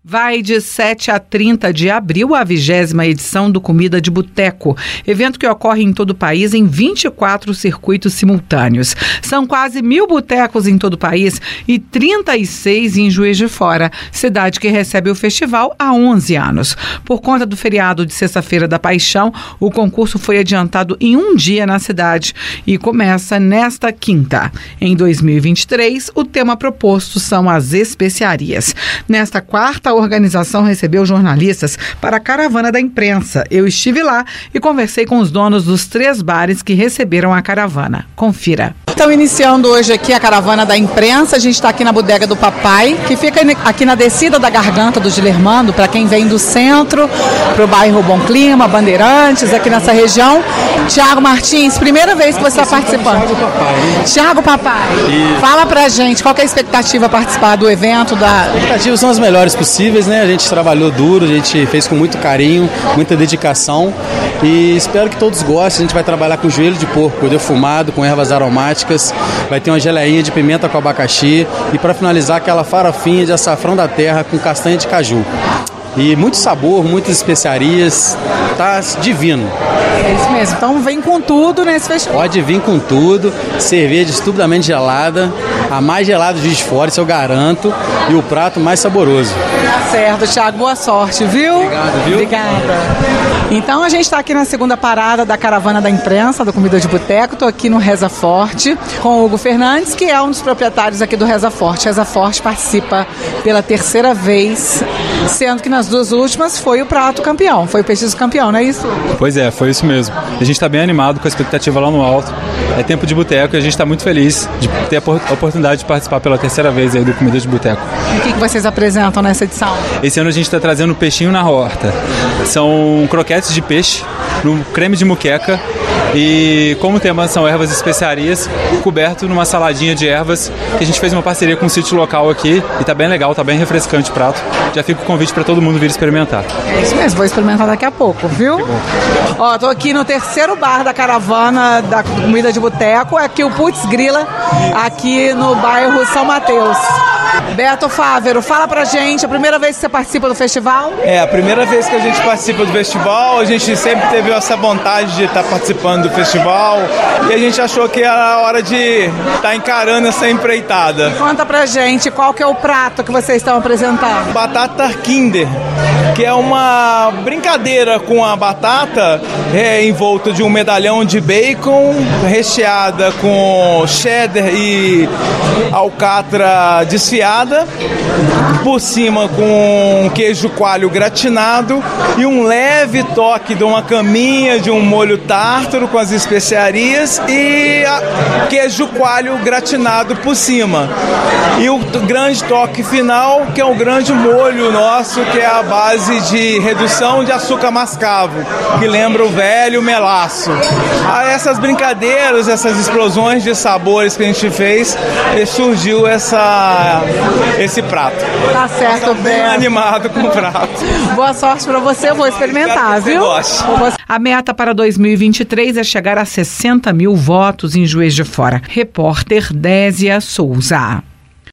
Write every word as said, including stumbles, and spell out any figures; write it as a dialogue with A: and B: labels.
A: Vai de sete a trinta de abril a vigésima edição do Comida de Boteco, evento que ocorre em todo o país em vinte e quatro circuitos simultâneos. São quase mil botecos em todo o país e trinta e seis em Juiz de Fora, cidade que recebe o festival há onze anos. Por conta do feriado de Sexta-feira da Paixão, o concurso foi adiantado em um dia na cidade e começa nesta quinta. Em dois mil e vinte e três, o tema proposto são as especiarias. Nesta quarta, a organização recebeu jornalistas para a caravana da imprensa. Eu estive lá e conversei com os donos dos três bares que receberam a caravana. Confira. Estão iniciando hoje aqui a caravana da imprensa. A gente está aqui na Bodega do Papai, que fica aqui na descida da Garganta do Dilermando, para quem vem do centro, para o bairro Bom Clima, Bandeirantes, aqui nessa região. Tiago Martins, primeira vez que você está participando.
B: Tiago Papai.
A: Tiago Papai, e... fala pra gente, qual que é a expectativa participar do evento? Da...
B: As expectativas são as melhores possíveis, né? A gente trabalhou duro, a gente fez com muito carinho, muita dedicação e espero que todos gostem. A gente vai trabalhar com joelho de porco defumado, com ervas aromáticas, vai ter uma geleinha de pimenta com abacaxi e para finalizar aquela farofinha de açafrão da terra com castanha de caju. E muito sabor, muitas especiarias, tá divino.
A: É isso mesmo, então vem com tudo nesse festival.
B: Pode vir com tudo, cerveja estupidamente gelada, a mais gelada de Juiz de Fora, isso eu garanto, e o prato mais saboroso.
A: Tá certo, Thiago, boa sorte, viu?
B: Obrigado, viu?
A: Obrigada. Então a gente está aqui na segunda parada da caravana da imprensa, do Comida de Boteco. Estou aqui no Reza Forte com o Hugo Fernandes, que é um dos proprietários aqui do Reza Forte. Reza Forte participa pela terceira vez, sendo que nas duas últimas foi o prato campeão, foi o petisco campeão, não é isso?
C: Pois é, foi isso mesmo. A gente está bem animado, com a expectativa lá no alto. É tempo de boteco e a gente está muito feliz de ter a oportunidade de participar pela terceira vez aí do Comida de Boteco.
A: E o que, que vocês apresentam nessa edição?
C: Esse ano a gente está trazendo peixinho na horta. São croquetes de peixe no creme de muqueca e como tema são ervas e especiarias, coberto numa saladinha de ervas que a gente fez uma parceria com um sítio local aqui e tá bem legal, tá bem refrescante o prato. Já fica o convite para todo mundo vir experimentar.
A: É isso mesmo, vou experimentar daqui a pouco, viu? Ó, tô aqui no terceiro bar da caravana da Comida de Boteco, é aqui o Putz Grila, aqui no bairro São Mateus. Beto Fávero, fala pra gente, a primeira vez que você participa do festival?
D: É, a primeira vez que a gente participa do festival, a gente sempre teve essa vontade de estar participando do festival e a gente achou que era a hora de estar encarando essa empreitada.
A: Conta pra gente, qual que é o prato que vocês estão apresentando?
D: Batata Kinder, que é uma brincadeira com a batata é, envolta de um medalhão de bacon, recheada com cheddar e alcatra desfiada, por cima com queijo coalho gratinado e um leve toque de uma caminha de um molho tártaro com as especiarias e queijo coalho gratinado por cima. E o grande toque final, que é o grande molho nosso, que é a base de redução de açúcar mascavo, que lembra o velho melaço. A essas brincadeiras, essas explosões de sabores que a gente fez, surgiu essa, esse prato.
A: Tá certo,
D: bem animado com o prato.
A: Boa sorte pra você, eu vou experimentar, viu? A meta para dois mil e vinte e três é chegar a sessenta mil votos em Juiz de Fora. Repórter Désia Souza.